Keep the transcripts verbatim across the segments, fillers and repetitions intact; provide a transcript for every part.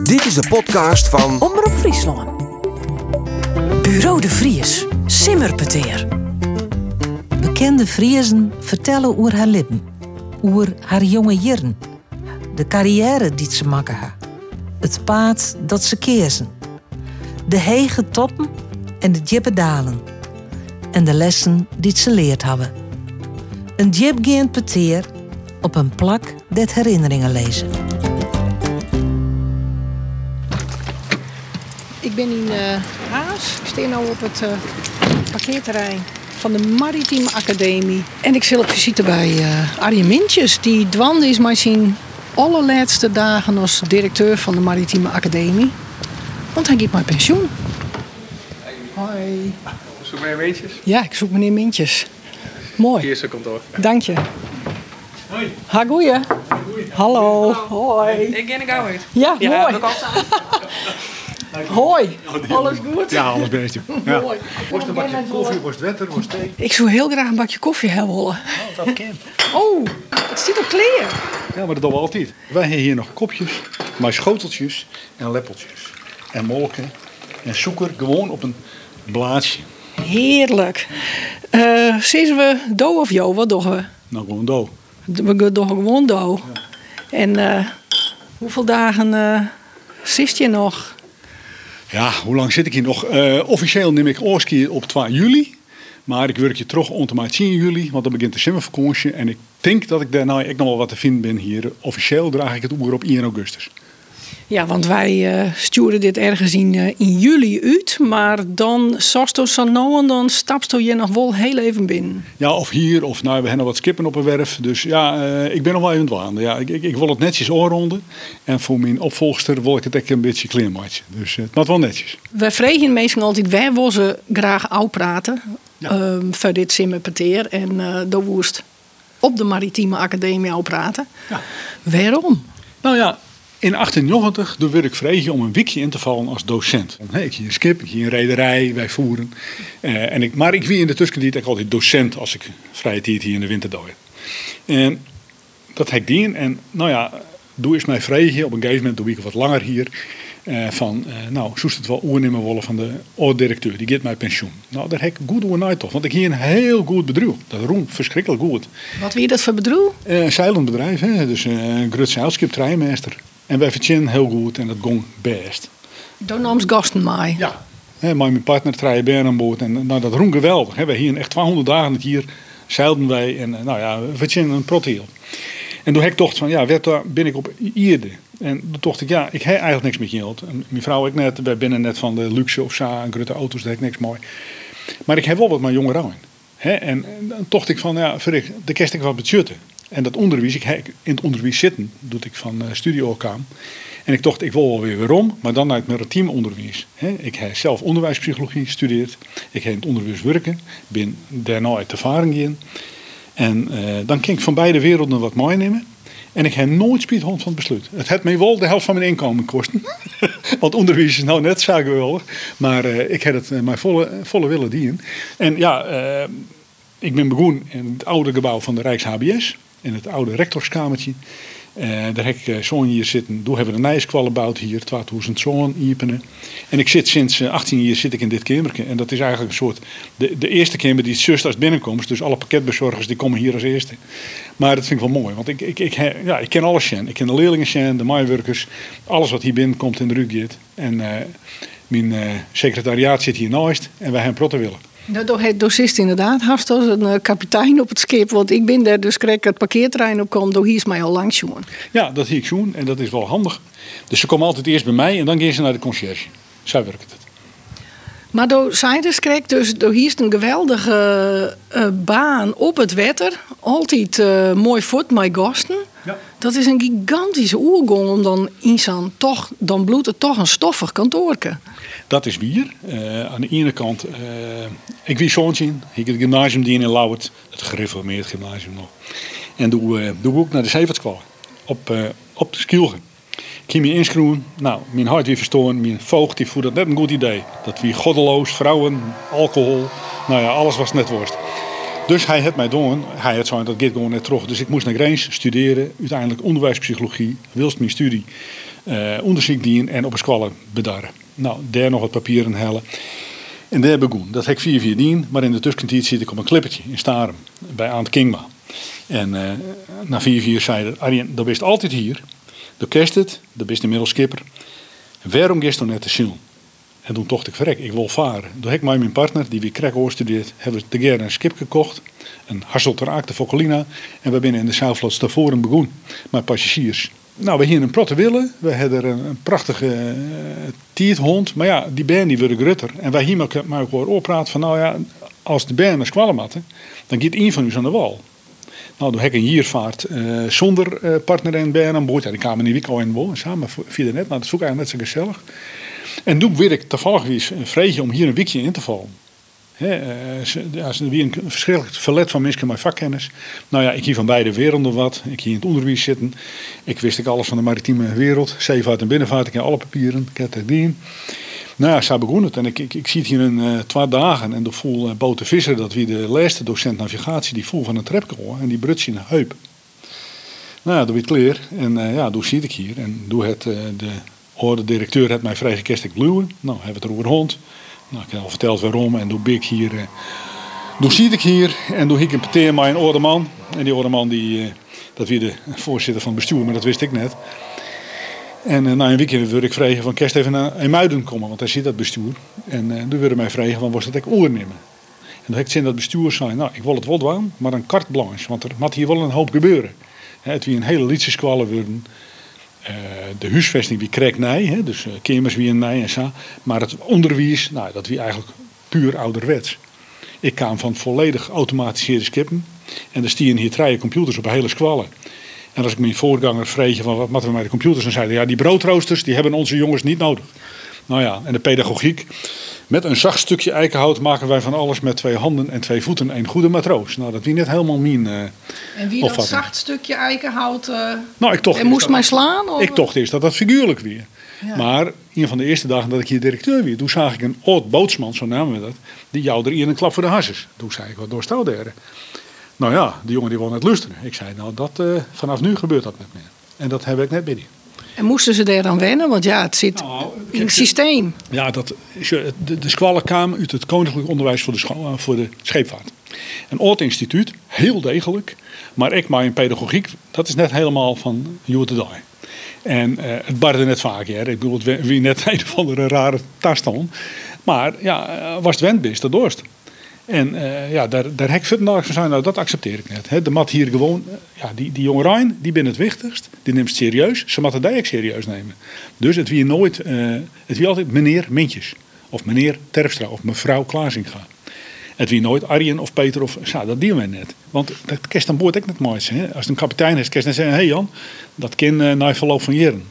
Dit is de podcast van Omroep Friesland. Bureau de Vries, Simmerpeteer. Bekende Friezen vertellen over haar leven, over haar jonge jaren, de carrière die ze maken ha, het paad dat ze keerzen, de hege toppen en de diepe dalen en de lessen die ze leerd hebben. Een diepgaand peteer op een plak dat herinneringen lezen. Ik ben in uh, Haas. Ik sta nu op het uh, parkeerterrein van de Maritieme Academie. En ik zit op visite bij uh, Arjen Mintjes. Die dwande is maar zijn allerlaatste dagen als directeur van de Maritieme Academie. Want hij gaat met pensioen. Hoi. Zoek meneer Mintjes? Ja, ik zoek meneer Mintjes. Mooi. Hier is zijn kantoor. Dank je. Hoi. Ha, goeie. Hallo. Hoi. Ik ken ik uit. Ja, Ja, mooi. dat kan staan. Hoi. Alles goed? Ja, alles best. Ja. Mooi. Worst een bakje koffie, worst wetter, worst thee. Ik zou heel graag een bakje koffie hebben willen. Oh, dat kan. Oh, het zit op kleer. Ja, maar dat doen we altijd. Wij hebben hier nog kopjes, maar schoteltjes en lepeltjes. En molken en suiker gewoon op een blaadje. Heerlijk. Uh, Zien we do of jo? Wat doen we? Nou, gewoon do. We doen gewoon do. Ja. En uh, hoeveel dagen uh, zit je nog? Ja, hoe lang zit ik hier nog? Uh, officieel neem ik oorski op twee juli. Maar ik werk je terug ongeveer tien juli, want dan begint de zomervakantie. En ik denk dat ik daarna ik nog wel wat te vinden ben hier. Officieel draag ik het oer op één augustus. Ja, want wij uh, sturen dit ergens in, uh, in juli uit. Maar dan zoals het zo nou en dan stapst je nog wel heel even binnen. Ja, of hier, of nou, we hebben nog wat skippen op een werf. Dus ja, uh, ik ben nog wel even dwaande. Ja, ik, ik, ik wil het netjes oorronden. En voor mijn opvolgster wil ik het echt een beetje klein maken. Dus uh, het moet wel netjes. We vregen meestal altijd, wij willen ze graag oud praten. Ja. Um, voor dit simmerpeteer. En uh, de woest op de Maritieme Academie oud praten. Ja. Waarom? Nou ja. In achttien negentig werd ik vregen om een weekje in te vallen als docent. Hey, ik hier een skip, ik hier een rederij, wij voeren. Uh, en ik, maar ik wie in de tussentijd ook altijd docent als ik vrije tijd hier in de winter doe. En dat heb ik gedaan. En nou ja, doe eens mij vregen. Op een gegeven moment doe ik wat langer hier. Uh, van, uh, nou, zoest het wel oernemen willen van de oud-directeur. Die gaat mij pensioen. Nou, daar heb ik goed over na toch. Want ik hier een heel goed bedrijf. Dat roemt verschrikkelijk goed. Wat wie dat voor bedrijf? Uh, een zeilend bedrijf. Hè? Dus uh, een groot zeilschip, treinmeester. En wij verdienen heel goed en dat ging best. Door namens gasten mij. Ja. He, maar mijn partner treien bij aan boord en nou, dat roem geweldig. He, wij hier echt tweehonderd dagen hier zeilden wij en nou ja, we verdienen een proteel. En toen heb ik dacht van ja, daar ben ik op Ierde. En toen dacht ik ja, ik heb eigenlijk niks met geld. En mijn vrouw ik net, wij binnen net van de luxe of zo, en grote auto's, dat heb ik niks mooi. Maar ik heb wel wat mijn jonge rouw in. En, en dan dacht ik van ja, verrek, de kerst ik wat budgetten. En dat onderwijs, ik heb in het onderwijs zitten, doe ik van uh, studio kwam. En ik dacht, ik wil wel weer waarom, maar dan naar het maritiem onderwijs. He, ik heb zelf onderwijspsychologie gestudeerd. Ik heb in het onderwijs werken, ben daarna uit ervaring in. En uh, dan kan ik van beide werelden wat meenemen. En ik heb nooit spijt van het besluit. Het heeft mij wel de helft van mijn inkomen kosten. Want onderwijs is nou net zo geweldig. Maar uh, ik heb het uh, mijn volle, volle willen dienen. En ja, uh, ik ben begonnen in het oude gebouw van de Rijks H B S. In het oude rectorskamertje. Uh, daar heb ik uh, zo'n hier zitten. Toen hebben we een nijskwal gebouwd hier, tweeduizend zo'n iepenen. En ik zit sinds uh, achttien jaar zit ik in dit kamertje. En dat is eigenlijk een soort, de, de eerste kamer die het zus als binnenkomt. Dus alle pakketbezorgers die komen hier als eerste. Maar dat vind ik wel mooi, want ik, ik, ik, ja, ik ken alles Sjen. Ik ken de leerlingen Sjen, de maaiwerkers. Alles wat hier binnenkomt in de Ruggeet. En uh, mijn uh, secretariaat zit hier naast en wij hebben protten willen. Nou, het docist inderdaad haast als een uh, kapitein op het schip. Want ik ben daar dus kreeg het parkeerterrein op kwam. Door hier is mij al langs jongen. Ja, dat zie ik zoen en dat is wel handig. Dus ze komen altijd eerst bij mij en dan gaan ze naar de conciërge. Zo werkt het. Maar door Seiders kreeg dus door hier is een geweldige uh, baan op het water. Altijd uh, mooi voet met gasten. Ja. Dat is een gigantische oergong om dan in zo'n toch, dan bloedt het toch een stoffig kantoorke. Dat is wier. Uh, aan de ene kant, uh, ik wie zo'n zien. Ik heb het gymnasium die in Lauwert, het gereformeerd gymnasium nog. En doe, uh, doe ook naar de Zeevaartschool op, uh, op de Skielgen. Ik ging me inschroeven. Nou, mijn hart weer verstoren. Mijn voogd die vond dat net een goed idee. Dat wie goddeloos, vrouwen, alcohol. Nou ja, alles was net worst. Dus hij had mij doen. Hij had zo dat gaat gewoon net terug. Dus ik moest naar Grijns studeren. Uiteindelijk onderwijspsychologie. Wilst mijn studie. uh, onderzoek dien en op een squallen bedarren. Nou, daar nog wat papieren hellen. En daar begon. Dat heb ik vier vier dien, maar in de tussentijd zit ik op een klippertje in Starem, bij Aant Kingma. En uh, na vier vier zei hij, Arjen, dat bist altijd hier. Dat kerst het, dat bist inmiddels skipper. Waarom gist dan net te zien? En toen dacht ik, verrek, ik wil varen. Toen heb ik met mijn partner, die weer Krekhoor studeert, hebben we te keer een skip gekocht. Een Hasselter de Focalina. En we binnen in de Zuidvloot Stavoren begonnen met passagiers. Nou, we hier een protte willen. We hadden een, een prachtige uh, tierthond. Maar ja, die band die wordt grutter. En wij hier met elkaar oorpraten van, nou ja, als de band naar squallen matten, dan gaat één van u aan de wal. Nou, toen heb ik een hiervaart uh, zonder uh, partner en band aan boord. Ja, die kwamen niet week al in wonen samen via de net. Nou, dat is ook eigenlijk net zo gezellig. En toen werd ik toevallig weer vreetje om hier een weekje in te vallen. He, uh, als er weer een verschrikkelijk verlet van mensen met vakkennis. Nou ja, ik hier van beide werelden wat. Ik hier in het onderwijs zitten. Ik wist ik alles van de maritieme wereld. Zeevaart en binnenvaart. Ik heb alle papieren. Ik heb het dien. Nou ja, zo begon het. En ik, ik, ik zie het hier in uh, twee dagen. En de voel uh, Bote Visser, dat wie de laatste docent navigatie, die voel van een trapkoor. En die bruts in de heup. Nou ja, doe je het kleer. En uh, ja, doe zie ik hier. En doe het, uh, de oude directeur heeft mij vrij gekestig bluwen. Nou, hebben we het over hond. Nou, ik heb al verteld waarom. En doe ik hier, uh, doe zie ik hier. En doe ik een peteer met een oude man. En die oude man, die, uh, dat wie de voorzitter van het bestuur, maar dat wist ik net. En uh, na een weekje wilde ik vragen van kerst even naar IJmuiden komen, want daar zit dat bestuur. En uh, toen wilde mij vragen van was dat ik oornemen. En toen heb ik zin dat bestuur zei, nou ik wil het wel doen, maar een carte blanche, want er moet hier wel een hoop gebeuren. He, het wie een hele liedje squallen worden. Uh, de huisvesting wie kreeg nij, he, dus uh, kamers wie een nij en zo. Maar het onderwijs, nou dat wie eigenlijk puur ouderwets. Ik kwam van volledig geautomatiseerde skippen. En er stien hier drie computers op een hele squallen. En als ik mijn voorganger vreeg van wat moeten we met de computers, dan zeiden ja, die broodroosters die hebben onze jongens niet nodig. Nou ja, en de pedagogiek. Met een zacht stukje eikenhout maken wij van alles met twee handen en twee voeten een goede matroos. Nou, dat wie net helemaal mijn uh, En wie dat zacht stukje eikenhout uh, nou, ik tocht en moest mij slaan? Of? Ik tocht eerst dat dat figuurlijk weer. Ja. Maar een van de eerste dagen dat ik hier directeur weer, toen zag ik een oud bootsman, zo namen we dat, die jou er hier een klap voor de hasses. Toen zei ik, wat doorstel daar? Nou ja, die jongen die wil net luisteren. Ik zei, nou dat, uh, vanaf nu gebeurt dat niet meer. En dat heb ik net binnen. En moesten ze daar dan wennen? Want ja, het zit nou, in het systeem. Ja, dat, de, de squallen kwamen uit het Koninklijk Onderwijs voor de, scho- voor de Scheepvaart. Een oud instituut, heel degelijk. Maar ik maar in pedagogiek, dat is net helemaal van you to die. En uh, het barde net vaak, hè. Ik bedoel, het wie net een of andere rare tastan. Maar ja, was het wendbist, dat dorst. En uh, ja, daar, daar heb ik verder van zijn, nou dat accepteer ik net. He, de mat hier gewoon, ja, die, die jonge Rijn, die ben het wichtigst. Die neemt het serieus. Ze moeten dat ook serieus nemen. Dus het wie nooit, uh, het wie altijd meneer Mintjes. Of meneer Terpstra of mevrouw Klaasinga. Het wie nooit Arjen of Peter of, ja, dat dienen wij net. Want dat kerst aan boord ook net mooi zijn. Als een kapitein is, kerst net zeggen, hé hey Jan, dat kan uh, na verloop van jaren.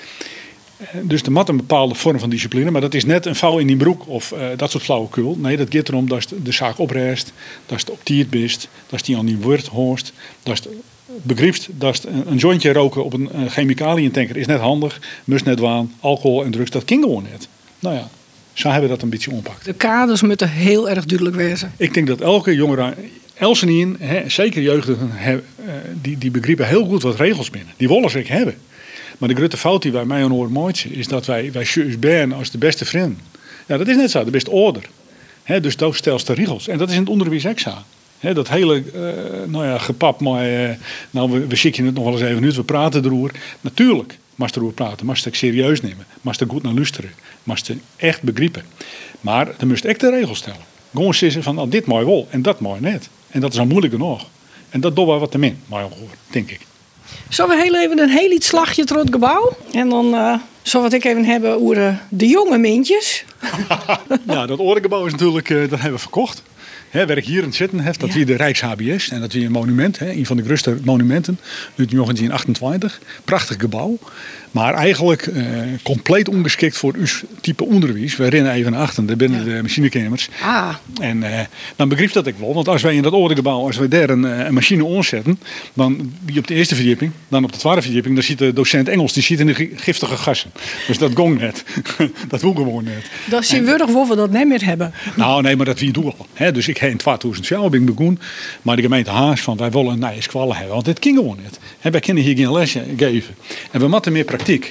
Dus er moet een bepaalde vorm van discipline, maar dat is net een vouw in die broek of uh, dat soort flauwekul. Nee, dat gaat erom dat je de zaak opreist, dat je op tiert bent, dat je die aan die woord hoort, dat je begrijpt dat een, een jointje roken op een, een chemicaliëntanker is net handig, must net waan, alcohol en drugs, dat kan gewoon net. Nou ja, zo hebben we dat een beetje ompakt. De kaders moeten heel erg duidelijk wezen. Ik denk dat elke jongere, Elsenien, zeker jeugdigen, he, die, die begrijpen heel goed wat regels binnen. Die willen ze hebben. Maar de grote fout die wij mij aan horen mooitje is dat wij, wij shoes ben als de beste vriend. Ja, dat is net zo, de beste ouder. He, dus dat stelt de regels. En dat is in het onderwijs ook zo. He, dat hele, uh, nou ja, gepap, maar uh, nou, we, we schikken het nog wel eens even uit, we praten erover. Natuurlijk, maar erover praten, maar het serieus nemen, maar het goed naar luisteren, maar het echt begrijpen. Maar dan moest ik de regels stellen. Gewoon zeggen van, nou, dit mooi wel en dat mooi net. En dat is al moeilijk genoeg. En dat doen we wat te min, maar denk ik. Zullen we heel even een heel iets slagje door het gebouw? En dan uh, zullen we het even hebben over uh, de jonge mintjes. Ja, dat orengebouw is natuurlijk, uh, dat hebben we verkocht. Hè, waar ik hier in het zitten heb, dat ja. Weer de Rijks-H B S. En dat weer een monument, hè, een van de grootste monumenten uit negentien achtentwintig. Prachtig gebouw. Maar eigenlijk uh, compleet ongeschikt voor uw type onderwijs. We rennen even naar achter, daar binnen ja. de machinekamers. Ah. En uh, dan begrijp dat ik wel. Want als wij in dat oude gebouw, als wij daar een, een machine omzetten, dan wie op de eerste verdieping, dan op de tweede verdieping, dan ziet de docent Engels, die ziet in de giftige gassen. Dus dat gong net. Dat wil gewoon net. Dat is je wurdig waar we dat niet meer hebben. Nou nee, maar dat wie doe al. He, dus ik heb in tweeduizend vier ben ik begonnen. Maar de gemeente Haas van wij willen een nieuwe squallen hebben. Want dit ging gewoon net. He, wij kunnen hier geen lesje geven. En we moeten meer praktiek.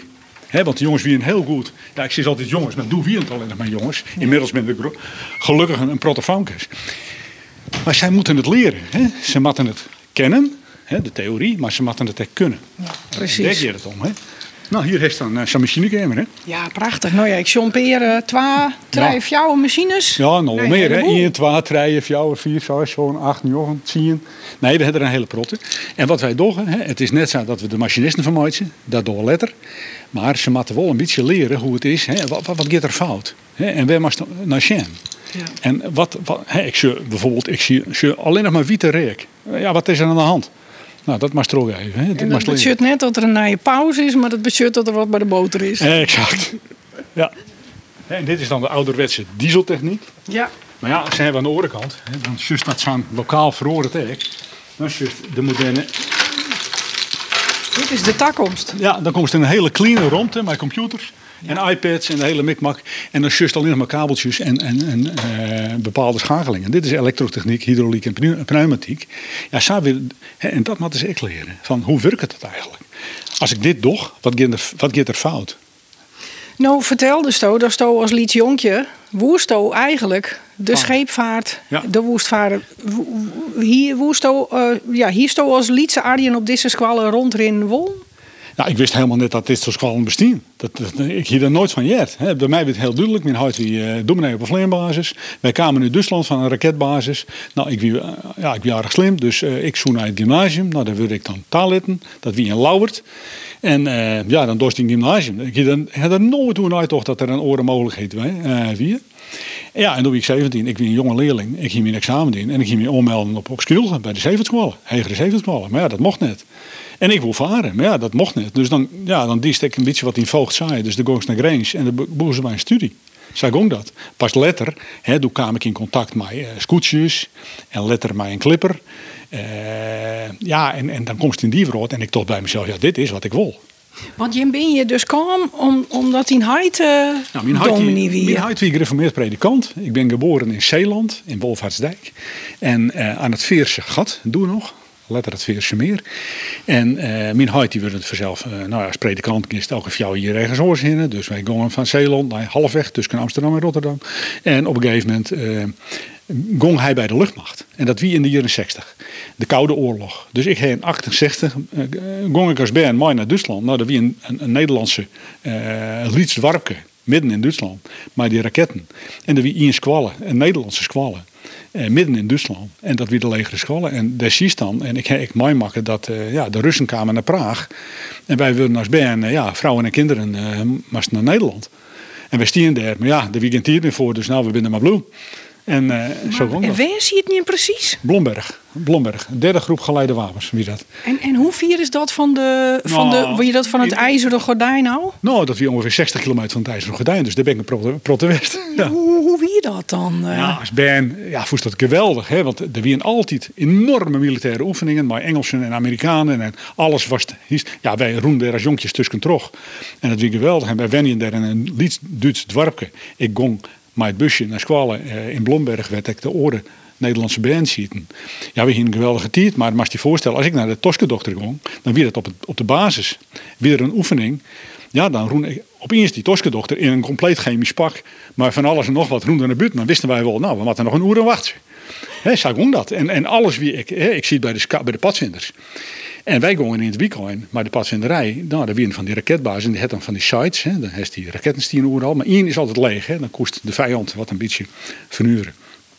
He, want de jongens wien heel goed. Ja, ik zeg altijd jongens, maar doe wie het alleen nog maar jongens. Inmiddels ben ik gelukkig een, een protofankers. Maar zij moeten het leren. He. Ze moeten het kennen, he, de theorie, maar ze moeten het ook kunnen. Ja, precies. Daar gaat het om. He. Nou, hier heeft dan uh, zo'n machinekamer. Hè? Ja, prachtig. Nou ja, ik jompeer uh, twee, drie, Ja. vier machines. Ja, nog wel Nee, meer. Hè? heleboel. één, twee, drie, vier, vier, vijf, zo'n acht, negen, tien. Nee, we hebben er een hele protte. En wat wij doen, hè, het is net zo dat we de machinisten vermijden. Dat doen we letter. Maar ze moeten wel een beetje leren hoe het is. Hè? Wat, wat, wat gaat er fout? Hè? En waar mag je naar zien? Ja. En wat, wat hè, ik zie bijvoorbeeld, ik zie, zie alleen nog maar witte reek. Ja, wat is er aan de hand? Nou, dat mag je er ook even. Hè? Dat En mag dat je leren. betekent net dat er een naaie pauze is, maar dat betekent dat er wat bij de boter is. Exact. Ja. En dit is dan de ouderwetse dieseltechniek. Ja. Maar ja, ze hebben aan de andere kant, hè, dan is dat zo'n lokaal verhoren tech. Dan is de moderne. Dit is de toekomst. Ja, dan komt er een hele clean ruimte met computers en iPads en de hele mikmak. En dan just alleen nog maar kabeltjes en, en, en uh, bepaalde schakelingen. Dit is elektrotechniek, hydrauliek en pneu- pneumatiek. Ja, zo weer, hè, en dat moeten ze echt leren. Van hoe werkt het eigenlijk? Als ik dit doe, wat gaat er, wat gaat er fout? Nou, vertelde Sto, dat Sto als liet jonkje, woesto eigenlijk de Ah. scheepvaart, Ja. de woestvaren. wo- wo- Hier woesto, uh, ja, hier sto als lietse Arjen op deze squallen rondrin wol. Nou, ik wist helemaal niet dat dit soort squallen bestaan. Dat, dat, ik hier er nooit van gehoord. Hè. Bij mij werd het heel duidelijk. Mijn huid wie uh, dominee op een vleerbasis. Wij kwamen in Duitsland van een raketbasis. Nou, ik wie, uh, ja, ik wie erg slim. Dus uh, ik zoek naar het gymnasium. Nou, daar wilde ik dan taallitten. Dat wie in Lauwert. En uh, ja, dan dorst ik in het gymnasium. Ik had er- had er nooit toen uitgedacht dat er een oren mogelijkheid was. Uh, wie. Ja, en toen was ik zeventien. Ik was een jonge leerling. Ik ging mijn examen doen. En ik ging me ommelden op, op school. Bij de zevendscholen. Hegere zevendscholen. Maar ja, dat mocht net. En ik wil varen, maar ja, dat mocht niet. Dus dan, ja, dan diest ik een beetje wat in voogd zei. Dus dan ging ik naar Grange en dan boeren ze bij een studie. Zo ging dat. Pas later, hè, toen kwam ik in contact met uh, scootjes en later met een clipper. Uh, ja, en, en dan kom je in die wereld en ik dacht bij mezelf, ja, dit is wat ik wil. Want je ben je dus kwam om, omdat in Heid uh, Nou, mijn huid dominee wie wie. mijn huid wie gereformeerd predikant. Ik ben geboren in Zeeland, in Wolfhartsdijk. En uh, aan het Veerse gat, doe nog. Letter het Veerse meer. En uh, mijn huid die werd het vanzelf, uh, nou ja, als predikant is het elke jou hier ergens oorzinnen. Dus wij gingen van Zeeland naar halfweg tussen Amsterdam en Rotterdam. En op een gegeven moment uh, gong hij bij de luchtmacht. En dat wie in de jaren zestig. De Koude Oorlog. Dus ik heb in achtenzestig uh, gong ik als band mooi naar Duitsland. Nou, dat wie een, een, een Nederlandse uh, Lietswarpke. Midden in Duitsland. Maar die raketten. En dat wie in squallen. Een Nederlandse squallen. Eh, midden in Duitsland. En dat weer de legere scholen. En daar zie je dan. En ik heb ik meemaken dat uh, ja, de Russen kwamen naar Praag. En wij wilden als band, uh, ja, vrouwen en kinderen, uh, moesten naar Nederland. En wij stien daar. Maar ja, de weekend hier weer voor. Dus nou, we zijn maar blue. En uh, zo ging En dat. waar zie je het niet precies? Blomberg. Blomberg. Derde groep geleide wapens. Wie dat? En, en hoe vier is dat van de, van Nou, de, wil je dat van het in- ijzeren gordijn nou? Nou, dat wie ongeveer zestig kilometer van het IJzeren Gordijn. Dus daar ben ik een protte, protte west. Ja. Hoe, hoe wie dat dan? uh? Ja, als band, ja, vond dat geweldig. Hè? Want er waren altijd enorme militaire oefeningen. Maar Engelsen en Amerikanen en alles was... te- Ja, wij roemden daar als jonkjes tussen terug. En dat was geweldig. En wij wennen daar in een Lieds- Duits dwarpje. Ik gong met het busje naar Squalen eh, in Blomberg. Werd ik de oren Nederlandse band zitten. Ja, we gingen een geweldige tijd. Maar mag je je voorstellen, als ik naar de Toskedokter ging... dan weer het op, het, op de basis. Weer een oefening... Ja, dan roen ik opeens die Toskedokter in een compleet chemisch pak. Maar van alles en nog wat roende naar buiten. Maar wisten wij wel, nou, we moeten nog een uur en wachten. Hé, zo ging dat. En, en alles wie ik, hè, ik zie het bij de, ska- bij de padvinders. En wij gingen in het weekend, maar de padvinderij, nou, daar waren van die raketbazen. En die had dan van die sites, hè, dan heeft die rakettenstien overal. Maar één is altijd leeg, hè, dan kost de vijand wat een beetje vernuren.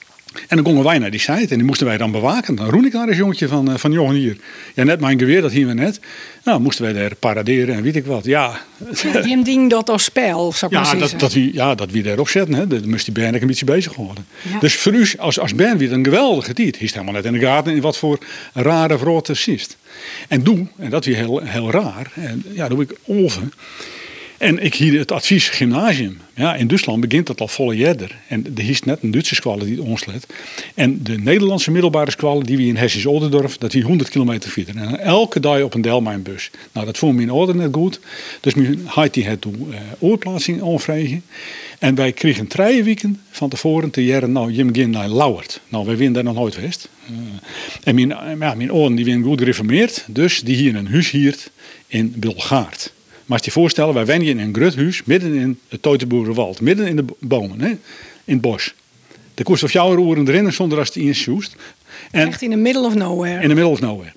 En dan gingen wij naar die site en die moesten wij dan bewaken. Dan roen ik daar eens jongetje van, uh, van jongen hier. Ja, net mijn geweer, dat hier we net. Nou, moesten wij daar paraderen en weet ik wat. Ja, Je ding dat als spel, zou ik maar ja, zeggen. dat, dat, wie, ja, dat wie daarop zetten, hè. Dan moest die band ook een beetje bezig worden. Ja. Dus voor u als, als band weer een geweldige tijd. Hij is helemaal net in de gaten in wat voor rare vrote ziet. En doe, en dat weer heel, heel raar, en ja, doe ik over. En ik hier het advies gymnasium. Ja, in Duitsland begint dat al volle jaren. En er is net een Duitse squalle die het omslet. En de Nederlandse middelbare squalle die we in Hessisch Olderdorf, dat wie honderd kilometer verder. En elke dag op een Delmijnbus. Nou, dat vond mijn ouder net goed. Dus mijn had die het toen uh, oorplaatsing aanvregen. En wij kregen drie weken van tevoren te jaren, nou, je begint naar Lauwert. Nou, wij winnen daar nog nooit geweest. Uh, en mijn, ja, mijn oren die werden goed gereformeerd. Dus die hier een huis hield in Bulgaard. Maar je je voorstellen, wij wonen in een gruthuis midden in het Teutoburgerwald, midden in de bomen, hè, in het bos. De kost of jouw oren erin zonder als het in zoest. Echt in the middle of nowhere. In the middle of nowhere.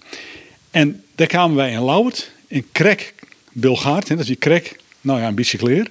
En daar kwamen wij in Lauwert, in Krek, Bilgaard, dat is die Krek, nou ja, een beetje kleer.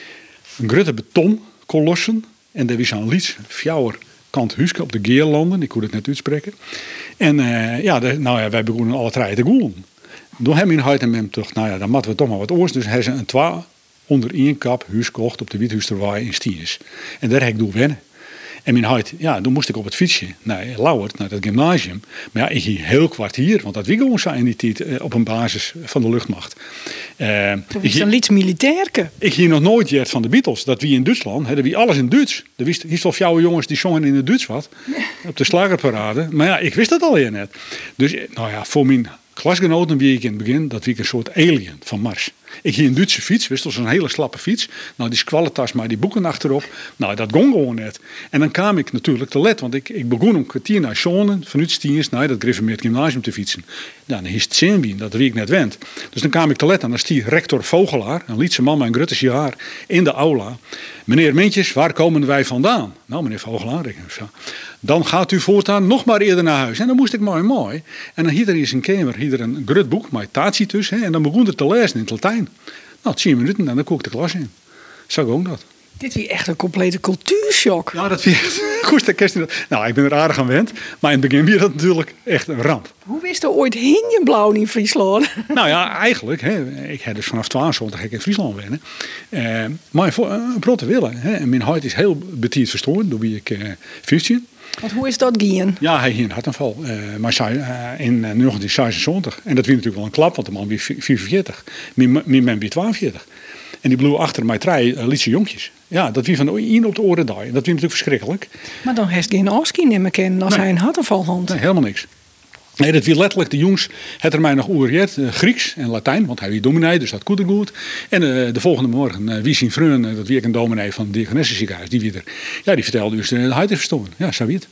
Een grote betonkolossen. En daar was een lieds, fjouwer kant huiske op de Geerlanden, ik kon het net uitspreken. En uh, ja, de, nou ja, wij begonnen alle drie te goelen. Toen hebben we in huid en mem toch, nou ja, dan moeten we toch maar wat oors. Dus hebben ze een twa onder één kap huis kocht op de Wiethuisterwaai in Stiers. En daar heb ik door wennen. En mijn huid, ja, toen moest ik op het fietsje naar Lauwert, naar het gymnasium. Maar ja, ik ging heel kwartier, want dat wie gewoon zijn in die tijd eh, op een basis van de luchtmacht. Uh, Toen was een lied militairke. Ik ging nog nooit jet van de Beatles. Dat wie in Duitsland, hadden wie alles in Duits. Er wist hier al jouw jongens die zongen in het Duits wat. Op de slagerparade. Maar ja, ik wist dat al net. Dus nou ja, voor mijn klasgenoten wie ik in het begin, dat wie ik een soort alien van Mars. Ik ging een Duitse fiets, wist wel, zo'n hele slappe fiets. Nou, die squalletas, maar die boeken achterop. Nou, dat ging gewoon net. En dan kwam ik natuurlijk te let, want ik, ik begon om kwartier naar Schonen, vanuit Stiens, naar dat gereformeerd gymnasium te fietsen. Nou, dan is het zin dat wie ik net wend. Dus dan kwam ik te let en dan stieg rector Vogelaar, een Lietse man met een grutte sigaar, in de aula. Meneer Mintjes, waar komen wij vandaan? Nou, meneer Vogelaar, ik zo. Dan gaat u voortaan nog maar eerder naar huis. En dan moest ik mooi mooi. En dan hier is een kamer, hier een grut boek, met Tacitus. Hè, en dan begon het te lezen in het Latijn. Nou, tien minuten en dan kook ik de klas in. Zo ging dat. Dit is echt een complete cultuurshock. Ja, dat vind goed. Nou, ik ben er aardig aan gewend. Maar in het begin was dat natuurlijk echt een ramp. Hoe wist er ooit hinjenblauw in Friesland? Nou ja, eigenlijk. Hè, ik heb dus vanaf tweeëntwintig ik in Friesland wennen. Uh, maar voor een protte willen. Hè, en mijn huid is heel betierd verstoord door wie ik uh, fietsen. Want hoe is dat gaan? Ja, hij hier een hartaanval. Uh, maar zij, uh, in uh, negentien zesenzeventig. En dat was natuurlijk wel een klap, want de man was vierenveertig. Mijn man was tweeënveertig. En die bleef achter mij drie uh, lietse jonkjes. Ja, dat wie van de een op de oren daar. Dat was natuurlijk verschrikkelijk. Maar dan heeft geen Oski niet meer kennen als nee. hij een hartaanval had. Nee, helemaal niks. Nee, dat wie letterlijk de jongens het er mij nog oerjet, uh, Grieks en Latijn, want hij was dominee, dus dat kon ik goed. En uh, de volgende morgen, uh, wie zijn vriend, uh, dat wie ik een dominee van het Diakonessenziekenhuis, die weer, ja, die vertelde dus uh, de huid is verstoren. Ja, zo weet het.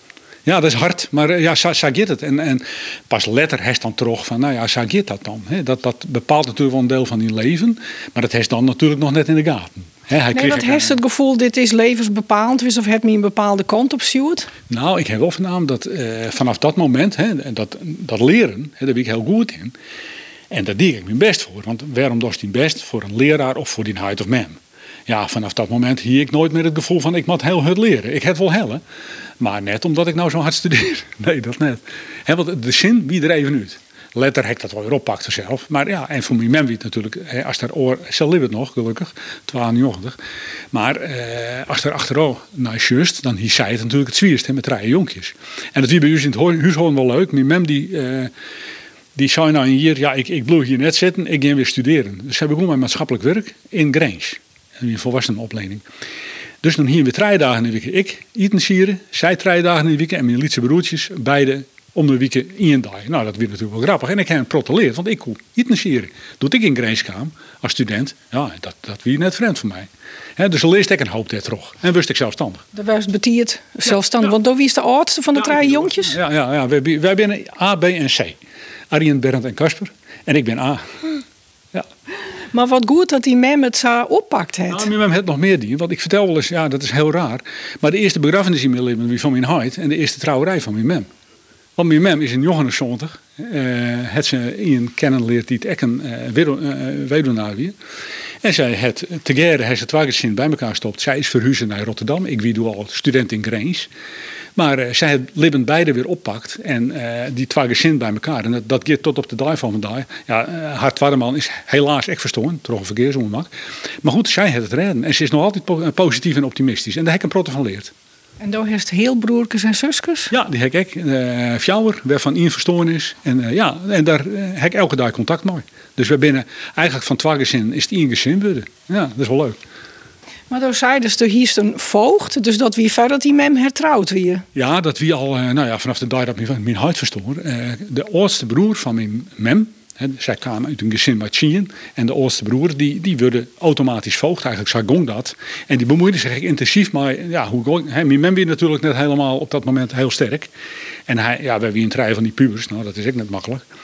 Ja, dat is hard, maar uh, ja, zo, zo gaat het. En, en pas later heeft dan terug van, nou ja, zo gaat dat dan. Hè? Dat, dat bepaalt natuurlijk wel een deel van je leven, maar dat heeft dan natuurlijk nog net in de gaten. He, hij nee, dat heeft het gevoel, dit is levensbepalend, dus of het me een bepaalde kant op stuurt? Nou, ik heb wel vernamen dat uh, vanaf dat moment, he, dat, dat leren, he, daar ben ik heel goed in. En daar deed ik mijn best voor. Want waarom was die best? Voor een leraar of voor die huid of mem? Ja, vanaf dat moment hier ik nooit meer het gevoel van ik moet heel hard leren. Ik heb wel hellen, maar net omdat ik nou zo hard studeer. Nee, dat net. He, want de zin wie er even uit. Letter heb ik dat wel weer oppakt zelf. Maar ja, en voor mijn mem weet natuurlijk, als daar oor, ze leeft het nog gelukkig, tweeënnegentig. Maar eh, als er achterover naar just, dan hier zei het natuurlijk het zwierst met drie jonkjes. En dat wie bij u in het huishouden wel leuk. Mijn mem die, uh, die zei nou een jaar, ja, ik, ik bleef hier net zitten, ik ging weer studeren. Dus zij begon met maatschappelijk werk in Grange, een volwassenenopleiding. Dus dan hier weer drie dagen in de week ik eten sieren, zij drie dagen in de week en mijn lietse broertjes, beide om de week in een dag. Nou, dat werd natuurlijk wel grappig. En ik heb het proteleerd, want ik kon eten sieren. Doet ik in Grange kwam als student, ja, dat, dat was net vreemd voor mij. He, dus dan leest ik een hoop dit terug. En wist ik zelfstandig. Dat was betiert zelfstandig, ja, ja. Want dan wie is de oudste van de ja, drie jonkjes? Ja, ja, ja. Wij, wij zijn A, B en C. Arjen, Bernd en Casper. En ik ben A. Ja. Maar wat goed dat die mem het zo oppakt heeft. Nou, mijn mem heeft nog meer die. Want ik vertel wel eens, ja, dat is heel raar. Maar de eerste begrafenis in mijn leven was van mijn huid. En de eerste trouwerij van mijn mem. Want mijn mem is in negenenzeventig. Uh, het ze in kennen leert die het echt een uh, weduwnaar weer. En zij het together heeft ze twee gezinnen bij elkaar gestopt. Zij is verhuizen naar Rotterdam. Ik wie doe al student in Grange. Maar uh, zij het leven beide weer oppakt. En uh, die twee gezinnen bij elkaar. En dat, dat gaat tot op de dag van vandaag. Ja, uh, haar tweede man is helaas echt verstoord. Toch een verkeersongemak. Maar goed, zij heeft het redden. En ze is nog altijd po- positief en optimistisch. En daar heb ik een protte van leerd. En daar heeft heel broertjes en zusjes? Ja, die heb ik. Uh, Fjouwer, waarvan één verstoren is. En, uh, ja, en daar uh, heb ik elke dag contact mee. Dus we binnen eigenlijk van twee gezinnen is het één gezin worden. Ja, dat is wel leuk. Maar dan zei dus, er hier een voogd, dus dat wie verder die mem hertrouwd weer. Ja, dat wie al, uh, nou ja, vanaf de dag dat mijn, mijn huid verstoor. Uh, de oudste broer van mijn mem. He, zij kwamen uit een gezin met Chien. En de oudste broer, die, die werden automatisch voogd. Eigenlijk zij gong dat. En die bemoeide zich intensief. Maar ja, hoe gong, he, mijn mem weer natuurlijk net helemaal op dat moment heel sterk. En hij, ja, we hebben een trui van die pubers. Nou, dat is ook net makkelijk.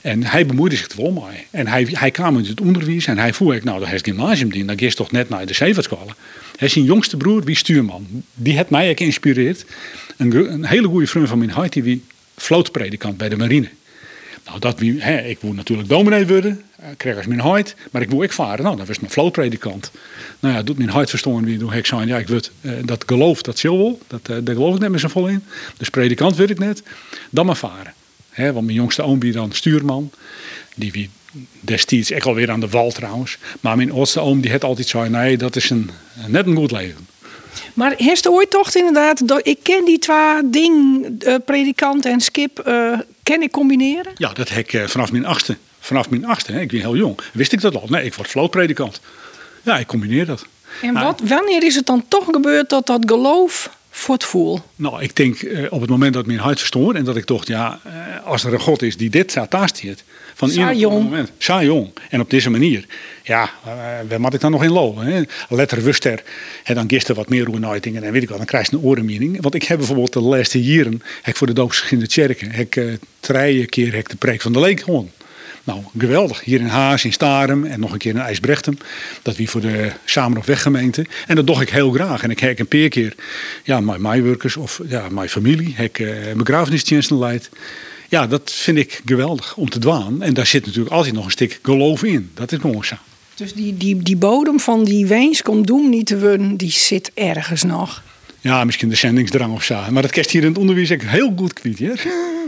En hij bemoeide zich er wel mee. En hij, hij kwam uit het onderwijs en hij voelde, ik, nou, dat is het gymnasium in, dan geeft toch net naar de zeevaartschool. Hij is zijn jongste broer, wie stuurman. Die heeft mij ook geïnspireerd. Een, een hele goede vriend van mijn hart, die wie vlootpredikant bij de marine. Nou, dat wie, hè, ik wil natuurlijk dominee worden, kreeg als mijn hart, maar ik wil ik varen. Nou, dan was mijn vlootpredikant. Nou ja, doet mijn hart verstaan wie doe ik zei, ja, ik weet, uh, dat geloof, dat zil wel, dat, uh, daar geloof ik net meer zo vol in. Dus predikant weet ik net, dan maar varen. Hè, want mijn jongste oom wie dan stuurman, die wie destijds ik alweer aan de wal trouwens, maar mijn oudste oom die had altijd zei, nee, dat is een, net een goed leven. Maar heeft je ooit toch inderdaad, ik ken die twee dingen, uh, predikant en skip, uh, ken ik combineren? Ja, dat heb ik uh, vanaf mijn achtste. Vanaf mijn achtste, hè, ik ben heel jong. Wist ik dat al? Nee, ik word vlootpredikant. Ja, ik combineer dat. En wat, wanneer is het dan toch gebeurd dat dat geloof voortvoel? Nou, ik denk uh, op het moment dat mijn hart verstoor en dat ik dacht, ja, uh, als er een God is die dit staat naast heeft. Van Sa jong. Sa jong. En op deze manier, ja, uh, waar moet ik dan nog in lopen? Letter wuster, en dan gisteren wat meer oernuitingen en weet ik wat, dan krijg je een orenmening. Want ik heb bijvoorbeeld de laatste jaren, heb voor de Doopsgeschiedene Kerken, heb ik uh, drie keer heb de preek van de leek gewoon. Nou, geweldig. Hier in Haas, in Starem en nog een keer in IJsbrechtem. Dat wie voor de Samen op Weggemeente. En dat doe ik heel graag. En ik heb een paar keer, ja, mijn meewerkers of ja, mijn familie, heb ik uh, begrafenisdiensten leid. Ja, dat vind ik geweldig om te doen. En daar zit natuurlijk altijd nog een stuk geloof in. Dat is gewoon zo. Dus die, die, die bodem van die wens om doem niet te winnen, die zit ergens nog. Ja, misschien de zendingsdrang of zo. Maar dat kerst hier in het onderwijs ik heel goed kwijt, hè?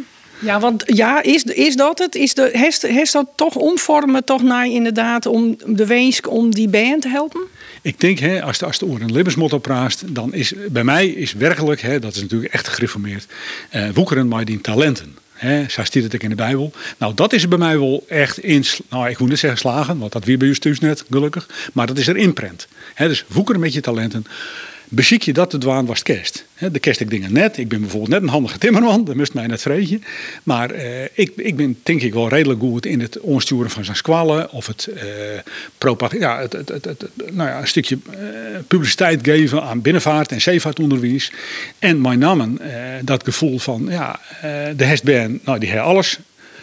Ja, want ja, is, is dat het? Is de, heeft, heeft dat toch omvormen toch naar inderdaad om de wens om die band te helpen? Ik denk, hè, als de, als de oor een levensmotto praat, dan is bij mij is werkelijk, hè, dat is natuurlijk echt gereformeerd, uh, woekeren maar die talenten. Hè, zo staat het ook in de Bijbel. Nou, dat is bij mij wel echt in, nou, ik moet niet zeggen slagen, want dat weer bij u thuis net, gelukkig. Maar dat is er inprent. Hè, dus woekeren met je talenten. Beziek je dat te dwaan was het kerst. De kerst ik dingen net. Ik ben bijvoorbeeld net een handige timmerman. Dat moest mij net vreetje. Maar uh, ik, ik ben denk ik wel redelijk goed in het onsturen van zijn squallen. Of het, uh, propag- ja, het, het, het, het, nou ja, een stukje uh, publiciteit geven aan binnenvaart en zeevaartonderwijs. En mijn namen, uh, dat gevoel van ja, uh, de hestbaan, nou die heeft alles.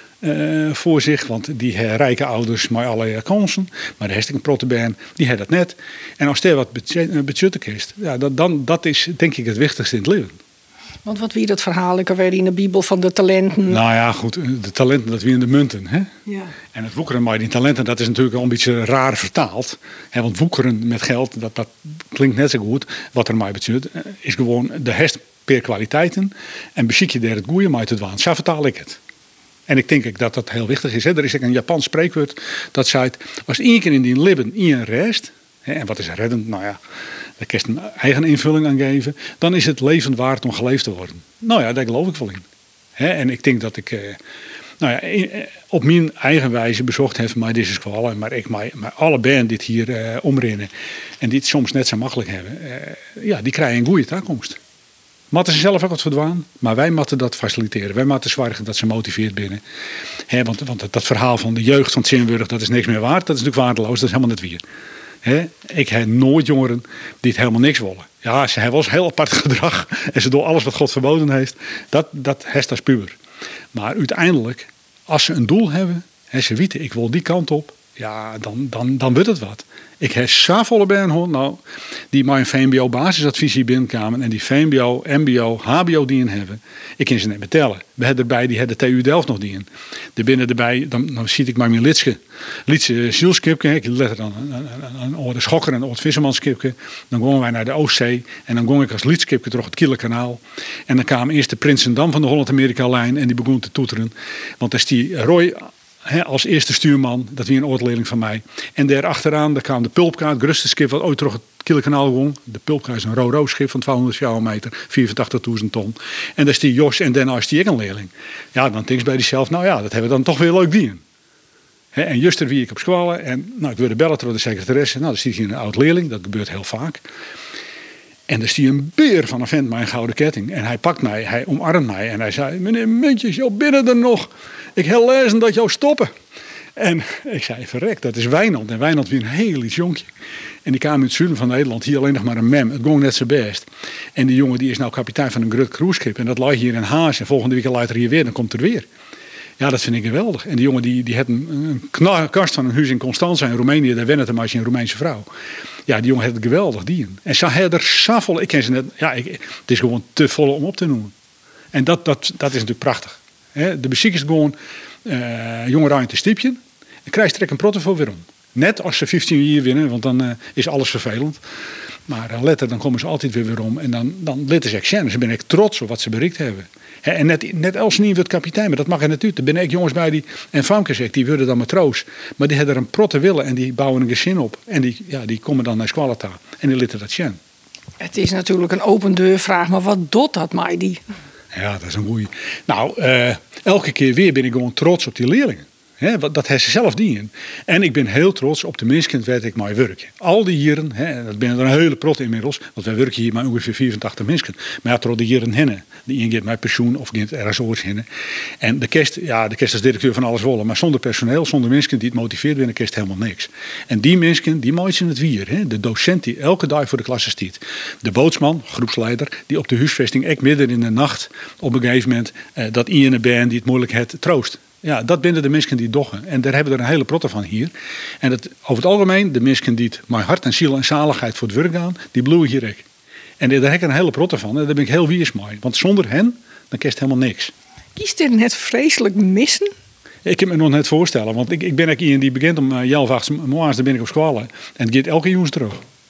Uh, voor zich, want die hebben rijke ouders met allerlei kansen. Maar de hartstikke protebaan, die heeft dat net. En als er wat budget is, ja, dat, dan, dat is denk ik het wichtigste in het leven. Want wat wie dat verhaal, ik alweer in de Bijbel van de talenten. Nou ja, goed, de talenten, dat wie in de munten. Hè? Ja. En het woekeren met die talenten, dat is natuurlijk al een beetje raar vertaald. Hè, want woekeren met geld, dat, dat klinkt net zo goed. Wat er mij budget is gewoon de hest per kwaliteiten. En beziek je daar het goede mee te doen. Zo vertaal ik het. En ik denk dat dat heel wichtig is. Hè. Er is een Japans spreekwoord dat zegt, als één keer in die leven één rest, hè, en wat is reddend? Nou ja, daar kun je een eigen invulling aan geven. Dan is het leven waard om geleefd te worden. Nou ja, daar geloof ik wel in. Hè, en ik denk dat ik eh, nou ja, op mijn eigen wijze bezocht heb met deze school. Maar ik met alle band dit hier eh, omrennen en die het soms net zo makkelijk hebben. Eh, ja, die krijgen een goede toekomst. Matten ze zelf ook wat verdwaan, maar wij moeten dat faciliteren. Wij moeten zorgen dat ze motiveerd binnen. He, want, want dat verhaal van de jeugd van Zinburg, dat is niks meer waard. Dat is natuurlijk waardeloos, dat is helemaal net weer. He, ik heb nooit jongeren die het helemaal niks willen. Ja, ze hebben wel eens heel apart gedrag. En ze doen alles wat God verboden heeft. Dat, dat heeft als puber. Maar uiteindelijk, als ze een doel hebben, en ze weten, ik wil die kant op. Ja, dan, dan, dan wordt het wat. Ik heb zoveel bijna nou, die mijn V M B O basisadvisie binnenkwamen en die V M B O, M B O, H B O die in hebben. Ik kan ze niet meer tellen. We hebben erbij, die hebben de T U Delft nog die in. Er binnen erbij, dan, dan zie ik maar mijn lidske, lidse zielskipke. Ik let er dan een oude schokker en een oude vissermanskipke. Dan gingen wij naar de Oostzee en dan ging ik als lidskipke door het Kielenkanaal. En dan kwam eerst de Prinsendam van de Holland-Amerika-lijn en die begon te toeteren. Want daar is die Roy He, als eerste stuurman, dat wie een oortleerling van mij. En daarachteraan daar kwam de Pulpka, het grootste schip wat ooit door het Kielenkanaal ging. De Pulpka is een ro-ro schip van tweehonderd meter, vierentachtigduizend ton. En daar is die Jos en daarna is die ik een leerling. Ja, dan denk je bij jezelf, nou ja, dat hebben we dan toch weer leuk dienen. En juster wie ik op school en nou, ik wilde bellen door de secretaresse. Nou, dan zie je hier een oud leerling, dat gebeurt heel vaak. En dan zie je een beer van een vent met een gouden ketting. En hij pakt mij, hij omarmt mij en hij zei, meneer Muntjes, jou binnen er nog. Ik heb lezen dat jou stoppen. En ik zei, verrek, dat is Wijnand. En Wijnand weer een heel iets jonkje. En die kwam uit het zuiden van Nederland, hier alleen nog maar een mem. Het ging net zo best. En die jongen die is nou kapitein van een groot cruiseschip. En dat ligt hier in Haas. En volgende week later hier weer, dan komt er weer. Ja, dat vind ik geweldig. En die jongen die, die had een, een kna- kast van een huis in Constanza in Roemenië. Daar wennen het maar een Roemeense vrouw. Ja, die jongen had het geweldig dien. En ze had er zoveel. Ik ken ze net. Ja, ik, het is gewoon te volle om op te noemen. En dat, dat, dat is natuurlijk prachtig. He, de muziek is gewoon uh, jongeren aan te stipje. En krijg je er een protte voor weer om. Net als ze vijftien jaar winnen, want dan uh, is alles vervelend. Maar uh, letter, dan komen ze altijd weer weer om. En dan, dan letten ze extern. Ze ben ik trots op wat ze bereikt hebben. He, en net, net als niet wordt kapitein, maar dat mag er natuurlijk. Er ben ik jongens bij die, en famkes, die worden dan matroos. Maar die hebben er een protte willen en die bouwen een gezin op. En die, ja, die komen dan naar Squalata en die letten dat zien. Het is natuurlijk een open deur vraag, maar wat doet dat mij die? Ja, dat is een goeie. Nou, uh, elke keer weer ben ik gewoon trots op die leerlingen. He, dat hebben ze zelf dienen. En ik ben heel trots op de mensen waar ik mee werk. Al die jaren, he, dat ben er een hele prot inmiddels, want wij werken hier maar ongeveer vierentachtig mensen. Maar ja, tot de jaren heen. Die een gaat met pensioen of gaat ergens oors heen. En de kerst, ja, de kerst is directeur van alles wollen. Maar zonder personeel, zonder mensen die het motiveert, winnen kerst helemaal niks. En die mensen, die maken het weer. He. De docent die elke dag voor de klas stiet. De bootsman, groepsleider, die op de huisvesting echt midden in de nacht op een gegeven moment eh, dat iemand ben die het moeilijk heeft troost. Ja, dat binnen de mensen die doggen. En daar hebben we er een hele protte van hier. En dat, over het algemeen, de mensen die het met hart en ziel en zaligheid voor het werk gaan, die bloeien hier ook. En daar heb ik een hele protte van. En daar ben ik heel wiers mee. Want zonder hen, dan kerst helemaal niks. Kiest dit net vreselijk missen? Ik kan me nog net voorstellen. Want ik, ik ben ook iemand die begint om uh, half acht morgens, dan ben ik op school. En het gaat elke jongens terug.